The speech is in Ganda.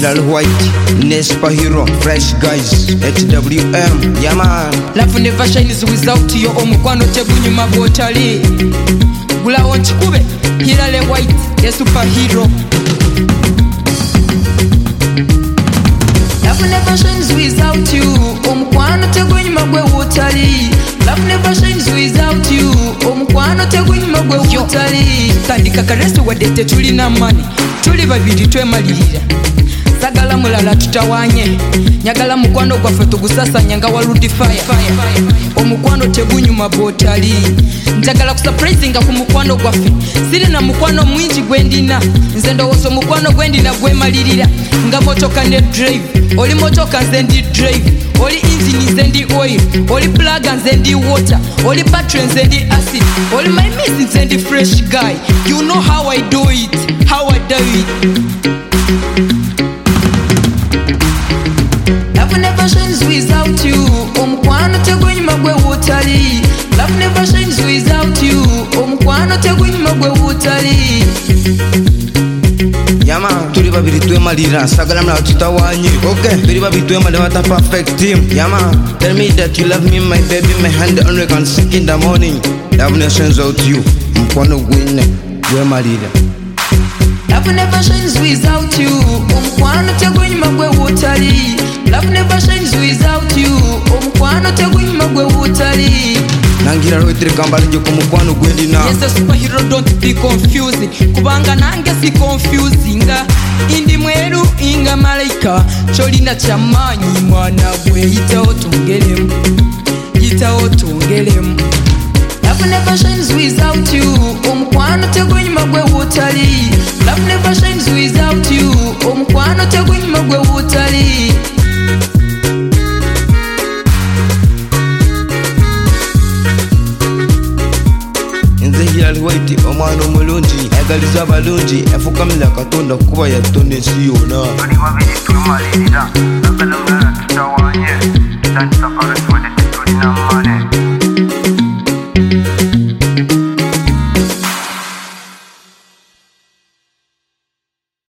Hilal White, Nespa Hero, Fresh Guys, HWM, yeah man. Love never shines without you. Omukwano tegunyuma bwotali. Gulawo nchikube. Hilal White, a superhero. Love never shines without you. Omukwano tegunyuma bwotali. Love never shines without you. Omukwano tegunyuma bwotali. Tandika karesto wadete tulina money. Tuli babiri twemalirira. Sagala mulala tutawanye. Nyagala mukwano gwaffe tugusasanya nga waludi fire. Omukwano tegunyuma bwotali. Njagala kusurprisinga ku mukwano gwaffe. Siri na mukwano mwingi gwendina. Nze ndowooza omukwano gwendina gwemalirira. Nga motoka ne drive. Oli motoka nze ndi drive. Oli engine nze ndi oil. Oli plug nze ndi water. Oli battery nze ndi acid. Oli my miss nze ndi fresh guy. You know how I do it. How I do it. Love never shines without you. Omukwano tegunyuma bwotali. Love never shines without you. Omukwano tegunyuma bwotali. Yeah man, tuli babiri twemalira. Sagala mulala tutawanye. Okay, tuli babiri twemalira. What a perfect team. Yeah man, tell me that you love me, my baby. My hand on the can sink in the morning. Love never shines without you. Mukwano gwine gwemalira. Love never shines without you. Omukwano tegunyuma bwotali. Love never shines without you. Omukwano tegunyuma bwotali. Nangira roitire kambali joko mukwano gwendina. Yes, a superhero, don't be confusing. Kubanga nange si confusing. Indi mweru inga malaika. Cholina chamanyi mwana bwe. Yitaho tungelemu. Yitaho tungelemu. Love never shines without you. Omukwano tegunyuma bwotali. Love never shines without you. Omukwano tegunyuma bwotali. Nze Hilal White, omwana omulungi ayagaliza abalungi afukamira Katonda kuba yatonda ensi yonna. Tuli babiri twemalirira. Sagala mulala tutawanye. Tutandika karesto wadete tulina money.